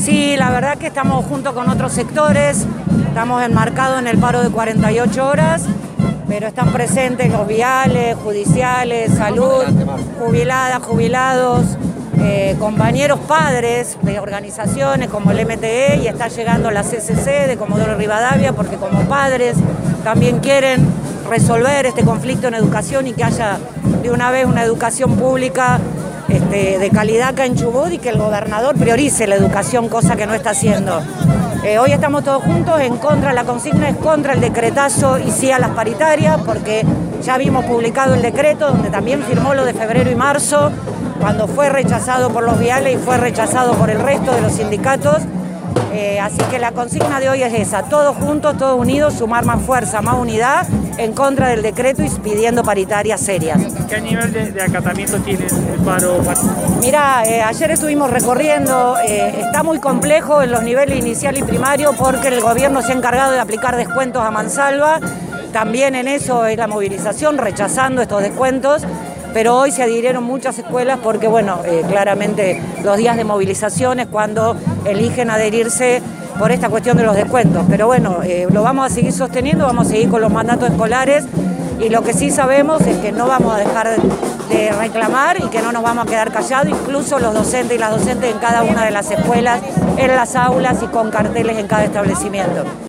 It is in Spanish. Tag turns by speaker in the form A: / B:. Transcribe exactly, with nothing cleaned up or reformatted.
A: Sí, la verdad que estamos junto con otros sectores, estamos enmarcados en el paro de cuarenta y ocho horas, pero están presentes los viales, judiciales, salud, jubiladas, jubilados, eh, compañeros padres de organizaciones como el M T E, y está llegando la C C C de Comodoro Rivadavia, porque como padres también quieren resolver este conflicto en educación y que haya de una vez una educación pública Este, de calidad acá en Chubut, y que el gobernador priorice la educación, cosa que no está haciendo. Eh, hoy estamos todos juntos en contra, la consigna es contra el decretazo y sí a las paritarias, porque ya vimos publicado el decreto donde también firmó lo de febrero y marzo, cuando fue rechazado por los viales y fue rechazado por el resto de los sindicatos. Eh, así que la consigna de hoy es esa, todos juntos, todos unidos, sumar más fuerza, más unidad en contra del decreto y pidiendo paritarias serias.
B: ¿Qué nivel de, de acatamiento tiene el paro?
A: Mira, eh, ayer estuvimos recorriendo, eh, está muy complejo en los niveles inicial y primario porque el gobierno se ha encargado de aplicar descuentos a mansalva, también en eso es la movilización, rechazando estos descuentos. Pero hoy se adhirieron muchas escuelas porque, bueno, eh, claramente los días de movilización es cuando eligen adherirse por esta cuestión de los descuentos. Pero bueno, eh, lo vamos a seguir sosteniendo, vamos a seguir con los mandatos escolares, y lo que sí sabemos es que no vamos a dejar de reclamar y que no nos vamos a quedar callados, incluso los docentes y las docentes en cada una de las escuelas, en las aulas y con carteles en cada establecimiento.